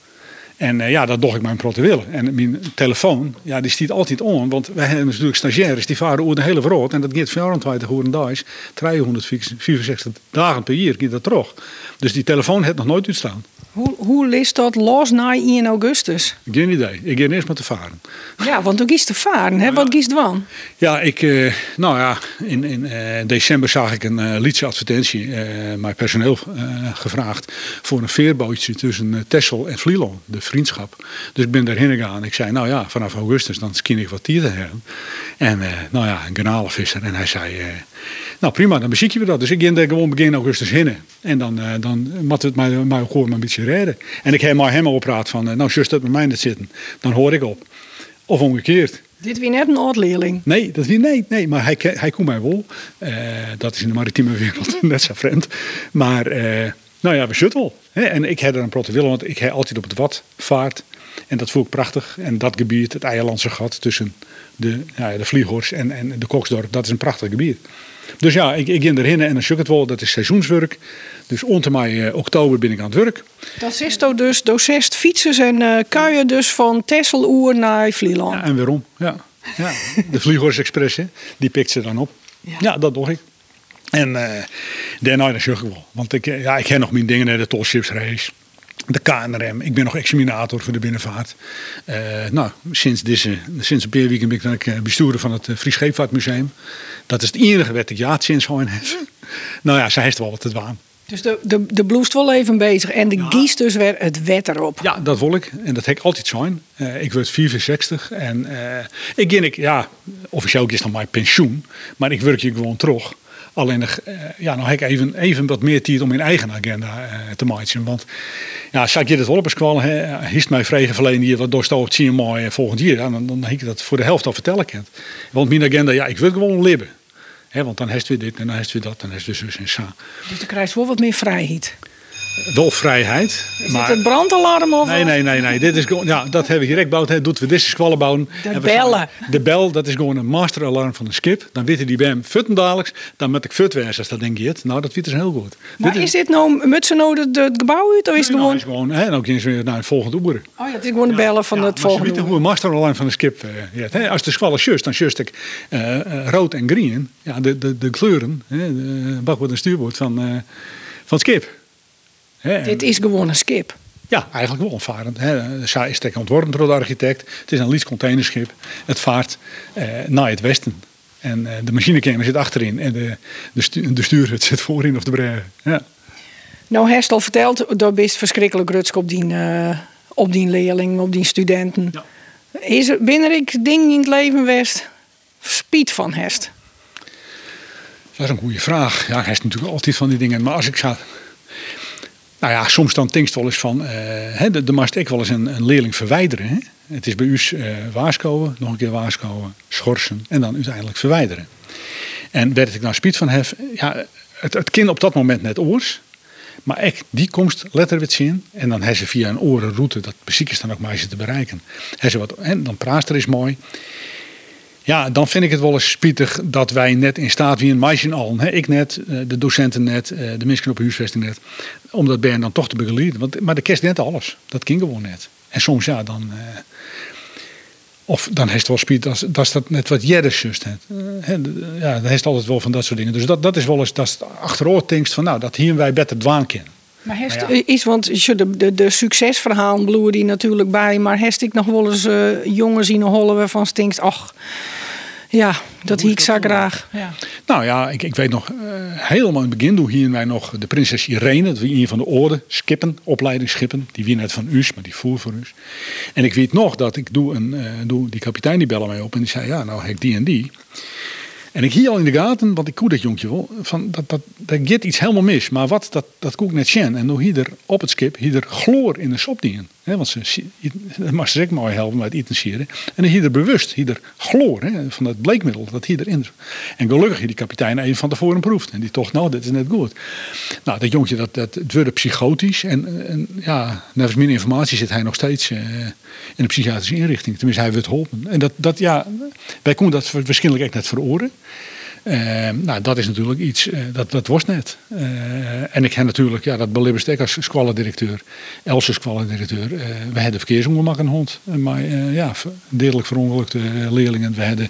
En uh, ja, dat doch ik mijn protte willen. En mijn telefoon, ja, die stiet altijd on. Want wij hebben natuurlijk stagiaires, die varen over de hele wereld. En dat gaat vierentwintig uur een dag. driehonderdvierenzestig dagen per jaar gaat dat terug. Dus die telefoon heeft nog nooit uitstaan. Hoe, hoe leest dat los na in augustus? Geen idee. Ik ga eerst maar te varen. Ja, want toen kiest te varen. Hè? Wat kiest dan? Ja, ik, uh, nou ja, in, in uh, december zag ik een uh, liedse advertentie, uh, mijn personeel uh, gevraagd voor een veerbootje tussen uh, Texel en Vlieland, de vriendschap. Dus ik ben daarheen gegaan. Ik zei, nou ja, vanaf augustus dan skin ik wat tier te hebben. En uh, nou ja, een garnalenvisser. En hij zei, uh, nou prima, dan beziek je dat. Dus ik ging daar gewoon begin augustus heen. En dan, uh, dan moet het mij, mij gewoon maar een beetje redden. En ik heb maar hem al praat van, uh, nou just dat met mij net zitten. Dan hoor ik op. Of omgekeerd. Dit weer net een oud-leerling. Nee, dat weer, nee, nee, maar hij, hij komt mij wel. Uh, dat is in de maritieme wereld net zo vreemd. Maar uh, nou ja, we zitten wel. Hè? En ik heb er een protte willen, want ik heb altijd op het Wat vaart. En dat voel ik prachtig. En dat gebied, het Eierlandse gat tussen de, ja, de Vliehorst en, en de Koksdorp, dat is een prachtig gebied. Dus ja, ik, ik ging erheen en dan zoek het wel. Dat is seizoenswerk. Dus onder mei uh, oktober ben ik aan het werk. Dat is toch dus docest fietsers en uh, kuien dus van Texeloer naar Vlieland. Ja, en waarom? Ja. Ja. De Vliehorst Express, hè, die pikt ze dan op. Ja, ja dat doe ik. En uh, daarna dan zoek ik wel. Want ik, ja, ik heb nog mijn dingen, de Tolshipsrace. De K N R M. Ik ben nog examinator voor de binnenvaart. Uh, nou, sinds, deze, sinds een paar weken ben ik dan bestuurder van het Fries Scheepvaartmuseum. Dat is het enige wat ik ja sinds gewoon heb. Nou ja, zij heeft wel wat te doen. Dus de, de, de bloest wel even bezig en de ja. giest dus weer het wet erop. Ja, dat wil ik. En dat heb ik altijd zijn. Uh, ik word vierenzestig en uh, ik ging, ik, ja, officieel is dan mijn pensioen. Maar ik werk hier gewoon terug. Alleen, uh, ja, nou heb ik even, even wat meer tijd om mijn eigen agenda uh, te maken. Want ja, zou ik je dat wel op eens kwallen, hiest mij vregen verleden hier wat doorstoot zien mooi volgend jaar. Ja, dan, dan heb ik dat voor de helft al vertellen kent. Want mijn agenda, ja, ik wil gewoon libben. He, want dan heeft weer dit en dan heeft weer dat en dan heeft weer zus en zo. Dus dan krijg je wel wat meer vrijheid. Wel vrijheid. Is maar... het het brandalarm of? Nee, nee, nee, nee. Dit is gewoon, ja, dat hebben we direct gebouwd. He, doet we deze squallen bouwen. De bellen. De bel, dat is gewoon een masteralarm van een schip. Dan weten die bij hem futten dadelijks. Dan moet ik fut wezen als dat denk je het. Nou, dat weet is heel goed. Maar dit is, is dit nou, moet ze nou het, het gebouw uit? Of is nee, het nou, gewoon? Is gewoon, he, nou gaan ze weer naar het volgende oer. Oh ja, het is gewoon de bellen van ja, het volgende oer. Ze weten hoe een masteralarm van een schip uh, heeft. He, als de squallen just, dan just ik uh, uh, rood en groen. Ja, de, de, de kleuren, he, de bakboord en stuurboord van, uh, van het schip. He, dit is gewoon een schip. Ja, eigenlijk wel onvarend. Zij is ontworpen door de architect. Het is een Leeds containerschip. Het vaart uh, naar het westen. En uh, de machinekenner zit achterin. En de, de, stu de stuurhut zit voorin of de bregen. Ja. Nou, Herst al verteld, dat is verschrikkelijk rutsk op die, uh, op die leerlingen, op die studenten. Ja. Is er binnen ik ding in het leven west spiet van Herst? Dat is een goede vraag. Ja, Herst natuurlijk altijd van die dingen. Maar als ik zou... Nou ja, soms dan denkst wel eens van, uh, de, de mast ik wel eens een, een leerling verwijderen. Hè? Het is bij u uh, waarschuwen, nog een keer waarschuwen, schorsen en dan uiteindelijk verwijderen. En werd ik nou spiet van heb, ja, het, het kind op dat moment net oors. Maar echt, die komst letterlijk zien. En dan hebben ze via een orenroute, dat muziek is dan ook maar te bereiken. Ze wat, en dan praaster is mooi. Ja, dan vind ik het wel eens spietig dat wij net in staat wie een meisje al. Hè, ik net, de docenten net, de mensen op de huisvesting net. Om dat Bern dan toch te begeleiden. Want, maar de kerst net alles. Dat ging gewoon net. En soms ja, dan... Uh, of dan heeft het wel spiet als dat, dat net wat jedders just het. Uh, ja, dan heeft het altijd wel van dat soort dingen. Dus dat, dat is wel eens dat achteroor denkst van nou, dat hier wij beter dwaan kennen. Maar heeft ja. is, want de, de, de succesverhalen bloeien die natuurlijk bij, maar heeft ik nog wel eens uh, jongens zien hollen waarvan stinkt, ach, ja, dat hiek ik zo graag. Ja. Nou ja, ik, ik weet nog, uh, helemaal in het begin doen hier wij nog de prinses Irene, dat wie een van de orde, skippen, opleidingsschippen, die wie net van us, maar die voer voor us. En ik weet nog dat ik doe, een, uh, doe die kapitein die bellen mij op en die zei, ja, nou heb ik die en die. En ik hier al in de gaten, want ik koe dat jonkje wel, van dat, dat, dat gaat iets helemaal mis. Maar wat, dat, dat koe ik net zien. En door hier er op het skip, hier er chloor in de sop dienen. Want ze, dat mag ze ook mooi helpen bij het eten sieren. En dan hier er bewust, hier er chloor, he, van dat bleekmiddel, dat hier erin. En gelukkig hier die kapitein even van tevoren proeft. En die toch, nou, dit is net goed. Nou, dat jonkje, dat, dat, het werd psychotisch. En, en ja, nevens meer informatie zit hij nog steeds uh, in een psychiatrische inrichting. Tenminste, hij wordt geholpen. En dat, dat ja, wij konden dat waarschijnlijk echt net veroren. Uh, nou, dat is natuurlijk iets, uh, dat, dat was net. Uh, en ik heb natuurlijk, ja, dat belibbers ik als squallendirecteur, Else squallendirecteur. Uh, we hadden verkeersongemak een hond, maar uh, ja, dodelijk verongelukte leerlingen. We hadden,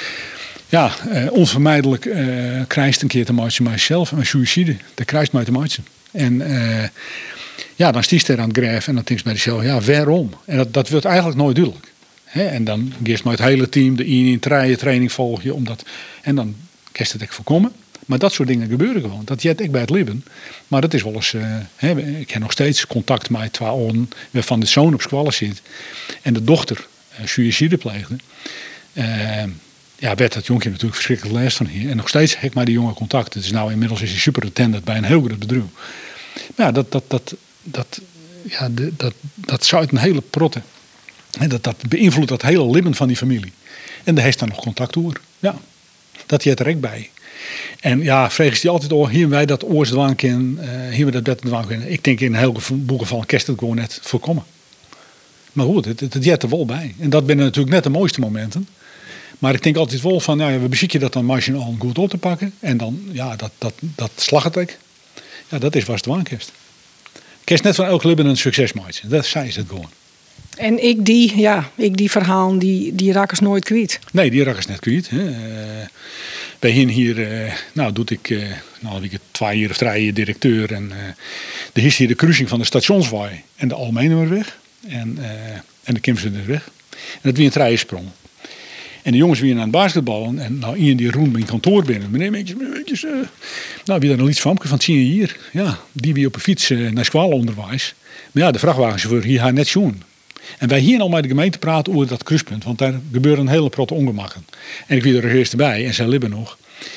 ja, uh, onvermijdelijk uh, krijgt een keer te maken met mijzelf, een suïcide. Dat krijgt mij te maken. En uh, ja, dan stiest er aan het grijven en dan denk je bij jezelf, ja, waarom? En dat, dat wordt eigenlijk nooit duidelijk. He, en dan geeft maar het hele team de in treien training volg je, omdat, en dan kerst het echt voorkomen. Maar dat soort dingen gebeuren gewoon. Dat jet ik bij het leven. Maar dat is wel eens, uh, he, ik heb nog steeds contact met twee oren, waarvan de zoon op squallen zit en de dochter uh, suïcide pleegde. Uh, ja, werd dat jonkje natuurlijk verschrikkelijk last van hier. En nog steeds heb ik maar die jongen contact. Het is nou inmiddels is hij superattendant bij een heel groot bedrijf. Maar ja, dat, dat, dat, dat, ja, de, dat, dat zou uit een hele protte. En dat, dat beïnvloedt dat hele leven van die familie. En daar heeft dan nog contact over. Ja, dat je het er ook bij. En ja, vreeg is die altijd al, hier wij dat oorsdwaan kennen, uh, hier we dat beddwaan kennen. Ik denk in een heel geval kerst het gewoon net voorkomen. Maar goed, het, het, het jet er wel bij. En dat zijn natuurlijk net de mooiste momenten. Maar ik denk altijd wel van, nou ja, we bezieken dat dan marginaal goed op te pakken. En dan, ja, dat, dat, dat slaggetek. Ja, dat is was de waankerst. Kerst net van elk leven een succesmaatje. Dat zei ze het gewoon. En ik die, ja, ik die verhalen, die, die rakkers nooit kwijt. Nee, die rakkers net kwijt. Hè. Uh, bij hen hier, uh, nou doe ik, uh, nou ik twee jaar of drie jaar directeur. En uh, er is hier de kruising van de Stationswaai en de Almenemerweg. En, uh, en de Kimsterweg. En dat wie een treijensprong. En de jongens weer aan het basketballen. En nou, iemand die roemt mijn kantoor binnen. Meneer, meentjes, meentjes. Uh, nou, wie daar nog iets van van zie je hier. Ja, die wie op een fiets uh, naar schoolonderwijs. Maar ja, de vrachtwagenchauffeur hier haar net zoen. En wij hier al met de gemeente praten over dat kruispunt. Want daar gebeuren een hele protte ongemakken. En ik wie er eerst bij. En zij libben nog.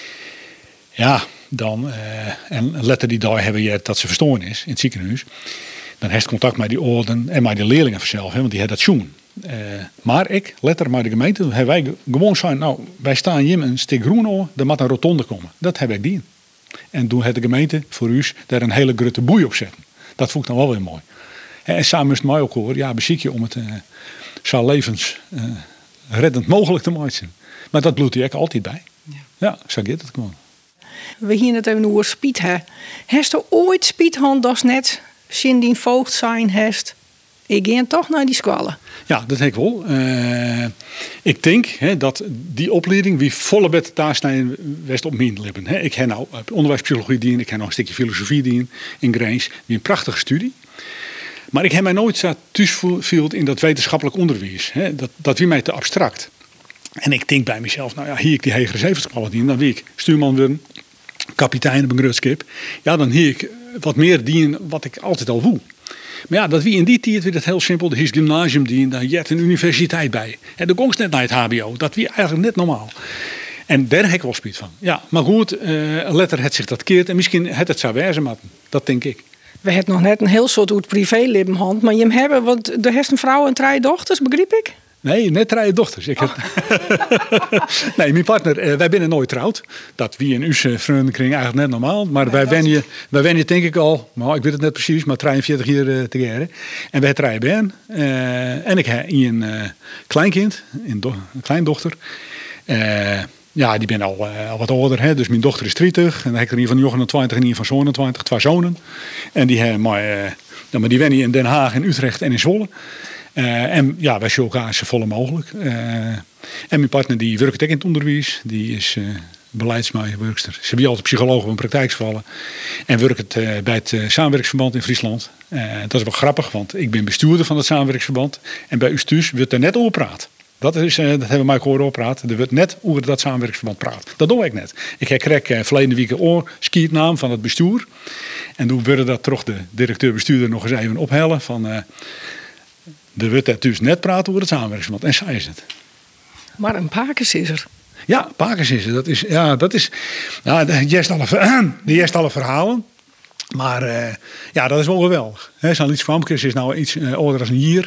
Ja, dan. Uh, en letter die daar hebben je dat ze verstoren is in het ziekenhuis. Dan heeft contact met die ouden en met de leerlingen vanzelf. Hè, want die hebben dat zoen. Uh, maar ik, letter maar de gemeente, hebben wij gewoon zijn, nou, wij staan hier een stuk groen over, er moet een rotonde komen. Dat heb ik die. En toen heeft de gemeente voor u daar een hele grote boei op zetten. Dat vond ik dan wel weer mooi. En samen moest mij ook horen, ja, beziek je om het uh, zo levens uh, reddend mogelijk te maken. Maar dat bloedt hij ook altijd bij. Ja, ja, zo gaat het gewoon. We hier het even over spiet, hè. Heeft er ooit spiethand dat net sindsdien voogd zijn heeft? Ik ga toch naar die squallen. Ja, dat heb ik wel. Uh, ik denk hè, dat die opleiding wie volle bed thuis naar West op mijn lippen. Hè. Ik heb nou onderwijspsychologie dien, ik heb nog een stukje filosofie dien in Grijns. Wie een prachtige studie. Maar ik heb mij nooit zo thuisgevoeld in dat wetenschappelijk onderwijs. Hè. Dat, dat wie mij te abstract. En ik denk bij mezelf, nou ja, hier ik die hegere zevenschapskwallen dien, dan wie ik stuurman worden, kapitein op een groot schip. Ja, dan hier ik wat meer dien wat ik altijd al woe. Maar ja, dat wie in die tijd weer dat heel simpel, er is gymnasium die, daar je een universiteit bij. En de gongst net naar het H B O, dat wie eigenlijk net normaal. En daar heb ik wel spijt van. Ja, maar goed, uh, letter het zich dat keert en misschien het het zou wezen, maar dat denk ik. We hebben nog net een heel soort uit privéleven hand, maar je hem hebben, want er heeft een vrouw en drie dochters, begreep ik? Nee, net drie dochters. Ik heb... nee, mijn partner, uh, wij zijn nooit trouwd. Dat wie in uw vriendenkring eigenlijk net normaal. Maar wij wennen, wij wennen denk ik al, nou, ik weet het net precies, maar drieënveertig jaar uh, te geren. En wij hebben drie ben. Uh, en ik heb een uh, kleinkind, een, do- een kleindochter. Uh, ja, die ben al, uh, al wat ouder. Hè? Dus mijn dochter is drieëntig. En dan heb ik er een van negenentwintig en een van zevenentwintig. Twee zonen. En die, hebben maar, uh, ja, maar die wennen in Den Haag, in Utrecht en in Zwolle. Uh, en ja, wij zien elkaar zo volle mogelijk. Uh, en mijn partner die werkt ook in het onderwijs. Die is uh, beleidsmedewerkster. Ze hebben altijd psycholoog op een praktijksvallen. En werkt uh, bij het uh, samenwerkingsverband in Friesland. Uh, dat is wel grappig, want ik ben bestuurder van het samenwerkingsverband. En bij u thuis wordt er net over praat. Dat, is, uh, dat hebben we mij gehoord praten. Er wordt net over dat samenwerkingsverband praat. Dat doe ik net. Ik kreeg uh, verleden week een oorskietnaam van het bestuur. En toen wilde dat toch de directeur-bestuurder nog eens even ophellen van... Uh, Er wordt er dus net praten over het samenwerkingsverband. En zij is het. Maar een Pakers is er. Ja, Pakers is er. Dat is, ja, dat is, nou, de eerst alle, de eerst alle verhalen. Maar uh, ja, dat is wel geweldig. Zo'n Liets Famkes is nou iets uh, ouder dan een jaar.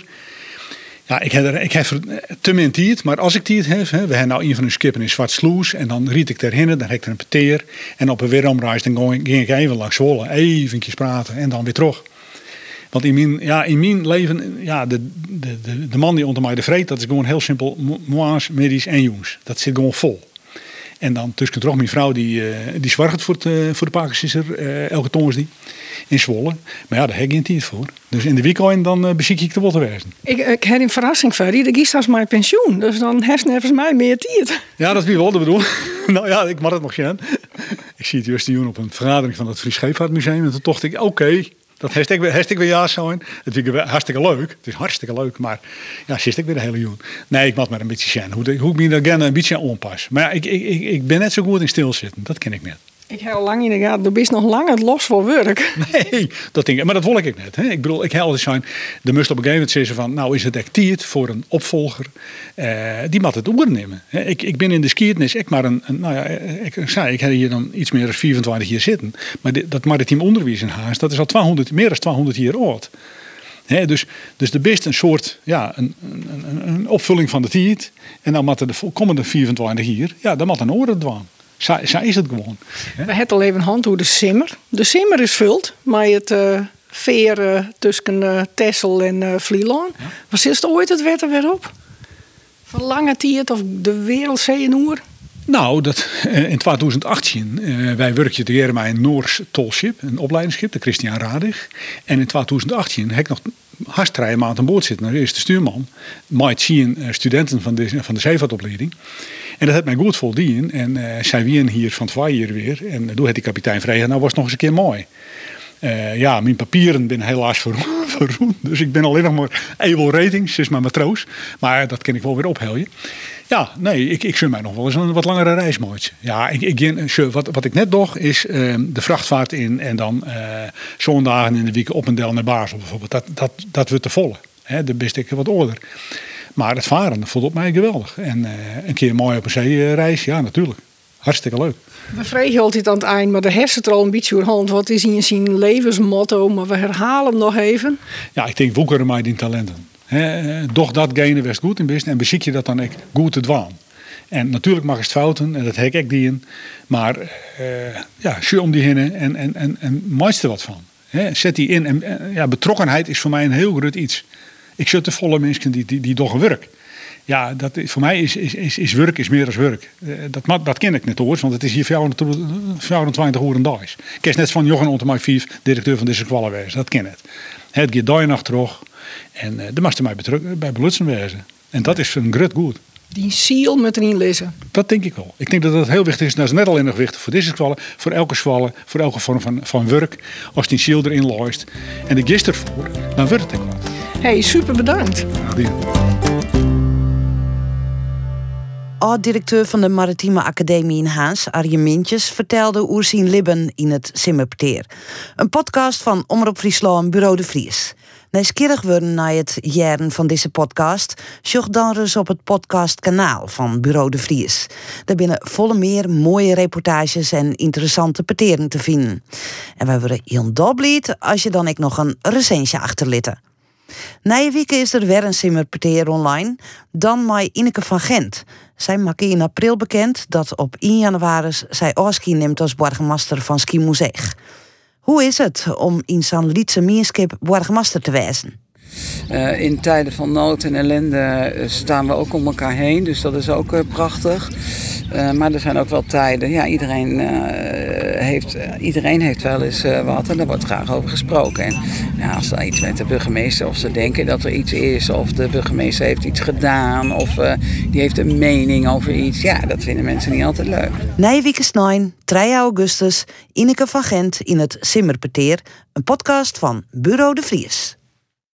Ja, ik heb, er, ik heb te min tijd, maar als ik tijd heb, hè, we hebben nou een van de skippen in Zwartsloes en dan riet ik erheen, dan heb ik er een peteer en op een weeromreis dan ging ik even langs Zwolle, eventjes praten en dan weer terug. Want in mijn, ja, in mijn leven, ja, de, de, de, de man die onder mij de vreet, dat is gewoon heel simpel, moa's, middies en jongens. Dat zit gewoon vol. En dan tussen toch mijn vrouw, die, uh, die zorgt voor, uh, voor de Pakensisser, uh, elke dongersdag in Zwolle. Maar ja, daar heb ik geen tijd voor. Dus in de weekend dan uh, beziek ik de Wotterwezen. Ik, ik heb een verrassing voor je. De giet als mijn pensioen. Dus dan heeft nevens mij meer tijd. Ja, dat is wie wel de bedoel. Nou ja, ik mag het nog zien. Ik zie het juist die op een vergadering van het Fries Scheepvaartmuseum. En toen dacht ik, oké. Okay, dat heeft ik weer, heeft ik weer ja zijn. Het vind ik weer hartstikke leuk. Het is hartstikke leuk, maar ja, zit ik weer de hele jongen. Nee, ik moet maar een beetje zien. Hoe, hoe ik me daar gerne een beetje aanpas. Maar ja, ik, ik, ik, ik ben net zo goed in stilzitten. Dat ken ik net. Ik heb al lang in de gaten. Du bent nog lang het los voor werk. Nee, dat denk ik. Maar dat wil ik net. Hè. Ik bedoel, ik heb altijd zijn. De moest op een gegeven moment zeggen van, nou is het echt tijd voor een opvolger. Uh, die moet het overnemen. Ik, ik ben in de skiertnis. Ik maar een, een nou ja, ik, ik zei, ik heb hier dan iets meer dan vierentwintig jaar zitten. Maar dit, dat maritiem onderwijs in Haas, dat is al tweehonderd, meer dan tweehonderd jaar oud. He, dus, dus de best een soort, ja, een, een, een opvulling van de tijd. En dan moet de komende vierentwintig jaar, ja, dan moet een oren dwaan. Zo, zo is het gewoon. He. We hebben al even hand hoe de simmer. De simmer is vult, maar het uh, veer uh, tussen uh, Texel en uh, Vlieland. Ja. Was is het ooit het wetter weer op? Van lange tijd of de wereldzee en oer? Nou, dat, uh, in twintig achttien, uh, wij werkten tegen mij een Noors tolschip, een opleidingsschip, de Christian Radig. En in twintig achttien heb ik nog hartstikke maand aan boord zitten als eerste stuurman. Met zien uh, studenten van de, van de zeevaartopleiding. En dat had mij goed voldien. En uh, zij wien hier van twee jaar weer. En uh, toen had die kapitein vrij. Nou was het nog eens een keer mooi. Uh, ja, mijn papieren zijn helaas verroend. Dus ik ben alleen nog maar able ratings, is maar matroos. Maar dat kan ik wel weer opheljen. Ja, nee, ik, ik zou mij nog wel eens een wat langere reis maken. Ja, ik, ik, wat, wat ik net doe, is uh, de vrachtvaart in en dan uh, zondagen in de week op en del naar Basel bijvoorbeeld. Dat, dat, dat wordt te volle. Hè, dan ben ik wat ouder. Maar het varen, dat voelt op mij geweldig. En uh, een keer mooi op een zeereis, ja natuurlijk. Hartstikke leuk. We vregen altijd aan het eind, maar de hersen al een beetje door hand. Wat is in zijn levensmotto? Maar we herhalen hem nog even. Ja, ik denk, woekeren mij die talenten. He, doch datgene was goed in best en beziek je dat dan ook goed te dwaan. En natuurlijk mag het fouten, en dat heb ik die in. Maar uh, ja, zie om die heen en, en, en, en maak er wat van. He, zet die in. En, uh, ja, betrokkenheid is voor mij een heel groot iets. Ik zit te volle mensen die, die, die doen werk. Ja, dat, voor mij is, is, is, is werk is meer dan werk. Uh, dat, dat ken ik net hoor, want het is hier vierentwintig uur een dag. Ik ken net van Jochen Ontemaai Vief, directeur van deze kwallen wezen. Dat ken het. Het gaat dag en nacht terug. En uh, daar moest mij bij belutsen wezen. En dat is een groot goed. Die ziel met erin lezen. Dat denk ik wel. Ik denk dat dat heel wichtig is. Dat is net alleen nog wichtig voor deze kwallen, voor elke zwallen, voor elke vorm van, van werk. Als die ziel erin luist en de gist ervoor, dan wordt het ook wat. Hey, super bedankt. Ja, Oud-directeur van de Maritieme Academie in Haas, Arjen Mintjes, vertelde oer zijn libben in het Simmerpeteer. Een podcast van Omroep Friesland, Bureau de Vries. Nieuwsgierig worden naar het jaren van deze podcast, zoek dan eens op het podcastkanaal van Bureau de Vries. Daar binnen volle meer mooie reportages en interessante peteren te vinden. En wij worden heel dolblij als je dan ook nog een recensie achterlitte. Nije week is er weer een simmerpeteer online. Dan met Ineke van Gent. Zij maakte in april bekend dat op één januari zij afscheid neemt als burgemeester van Schiermonnikoog. Hoe is het om in zo'n lietse mierskip burgemeester te wezen? Uh, in tijden van nood en ellende staan we ook om elkaar heen, dus dat is ook uh, prachtig. Uh, maar er zijn ook wel tijden, ja, iedereen, uh, heeft, uh, iedereen heeft wel eens uh, wat en daar wordt graag over gesproken. En ja, als er iets met de burgemeester, of ze denken dat er iets is, of de burgemeester heeft iets gedaan, of uh, die heeft een mening over iets, ja, dat vinden mensen niet altijd leuk. Nijwieke Snijn, drie augustus, Ineke van Gent in het Simmerpeteer, een podcast van Bureau de Vries.